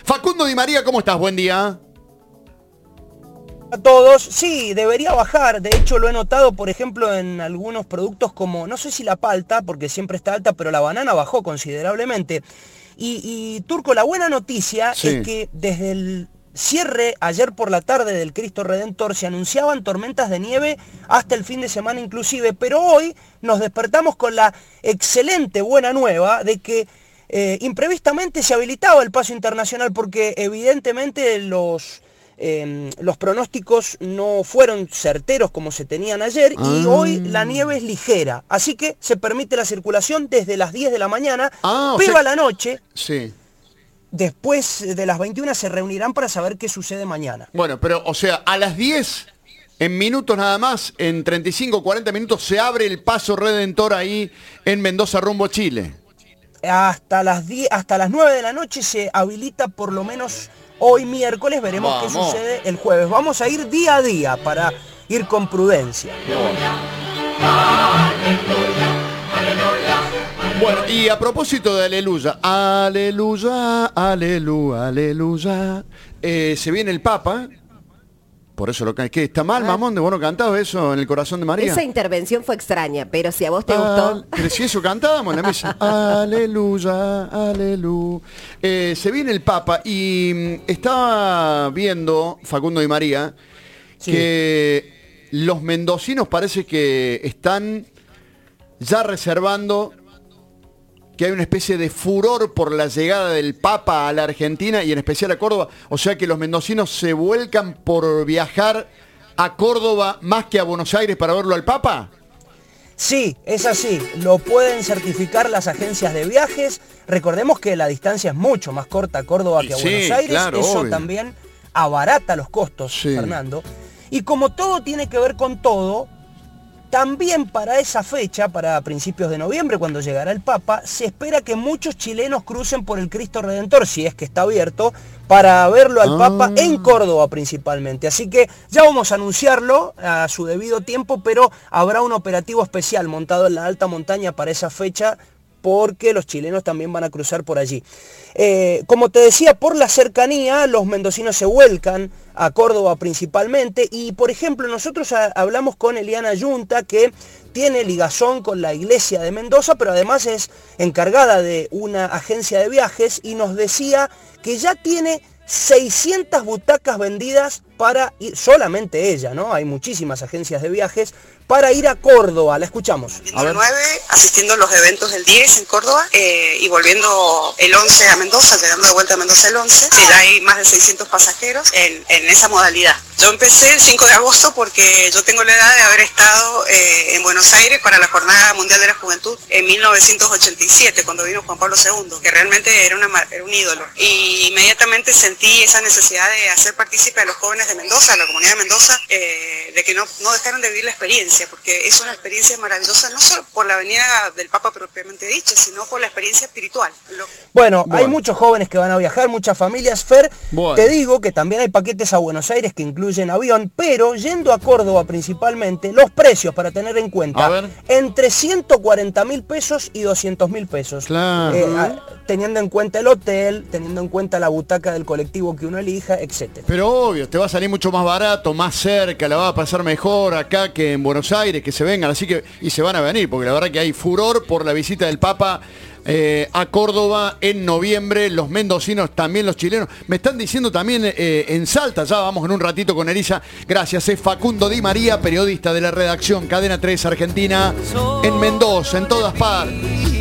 Facundo Di María, ¿cómo estás? Buen día. A todos, sí, debería bajar. De hecho, lo he notado, por ejemplo, en algunos productos como, no sé si la palta, porque siempre está alta, pero la banana bajó considerablemente. Y Turco, la buena noticia es que desde el cierre ayer por la tarde del Cristo Redentor se anunciaban tormentas de nieve hasta el fin de semana inclusive, pero hoy nos despertamos con la excelente buena nueva de que imprevistamente se habilitaba el paso internacional porque evidentemente los pronósticos no fueron certeros como se tenían ayer y hoy la nieve es ligera, así que se permite la circulación desde las 10 de la mañana, pero a la noche, después de las 21 se reunirán para saber qué sucede mañana. Bueno, pero o sea, a las 10, en minutos nada más, en 35, 40 minutos, se abre el paso Redentor ahí en Mendoza rumbo Chile. Hasta las 9 de la noche se habilita por lo menos hoy miércoles, veremos qué sucede el jueves. Vamos a ir día a día para ir con prudencia. Bueno, y a propósito de aleluya, aleluya, aleluya, aleluya, se viene el Papa. Por eso ¿qué? ¿Está mal, mamón, de bueno cantado eso en el corazón de María? Esa intervención fue extraña, pero si a vos te gustó... Pero si eso cantábamos en la mesa. Aleluya, aleluya. Se viene el Papa y estaba viendo, Facundo Di María, que los mendocinos parece que están ya reservando que hay una especie de furor por la llegada del Papa a la Argentina y en especial a Córdoba. O sea que los mendocinos se vuelcan por viajar a Córdoba más que a Buenos Aires para verlo al Papa. Sí, es así. Lo pueden certificar las agencias de viajes. Recordemos que la distancia es mucho más corta a Córdoba que a Buenos Aires. Claro, eso obvio. También abarata los costos, Fernando. Y como todo tiene que ver con todo, también para esa fecha, para principios de noviembre, cuando llegará el Papa, se espera que muchos chilenos crucen por el Cristo Redentor, si es que está abierto, para verlo al Papa en Córdoba principalmente. Así que ya vamos a anunciarlo a su debido tiempo, pero habrá un operativo especial montado en la alta montaña para esa fecha, porque los chilenos también van a cruzar por allí. Como te decía, por la cercanía, los mendocinos se vuelcan a Córdoba principalmente, y por ejemplo nosotros hablamos con Eliana Yunta, que tiene ligazón con la iglesia de Mendoza, pero además es encargada de una agencia de viajes, y nos decía que ya tiene 600 butacas vendidas para ir, solamente ella, ¿no? Hay muchísimas agencias de viajes, para ir a Córdoba. La escuchamos. El 9, asistiendo a los eventos del 10 en Córdoba, y volviendo el 11 a Mendoza, llegando de vuelta a Mendoza el 11, ya hay más de 600 pasajeros en esa modalidad. Yo empecé el 5 de agosto porque yo tengo la edad de haber estado en Buenos Aires para la Jornada Mundial de la Juventud en 1987, cuando vino Juan Pablo II, que realmente era un ídolo. Y inmediatamente sentí esa necesidad de hacer partícipe a los jóvenes de Mendoza, a la comunidad de Mendoza, de que no dejaron de vivir la experiencia, porque es una experiencia maravillosa, no solo por la venida del Papa propiamente dicha, sino por la experiencia espiritual. Bueno, hay muchos jóvenes que van a viajar, muchas familias. Fer, te digo que también hay paquetes a Buenos Aires que incluyen avión, pero yendo a Córdoba principalmente, los precios para tener en cuenta, entre 140.000 pesos y 200.000 pesos. Claro. Teniendo en cuenta el hotel, teniendo en cuenta la butaca del colectivo que uno elija, etc. Pero obvio, te va a salir mucho más barato, más cerca, la va a pasar mejor acá que en Buenos Aires, que se vengan, así que, y se van a venir, porque la verdad que hay furor por la visita del Papa a Córdoba en noviembre, los mendocinos, también los chilenos. Me están diciendo también en Salta, ya vamos en un ratito con Elisa. Gracias, es Facundo Di María, periodista de la redacción Cadena 3 Argentina, en Mendoza, en todas partes.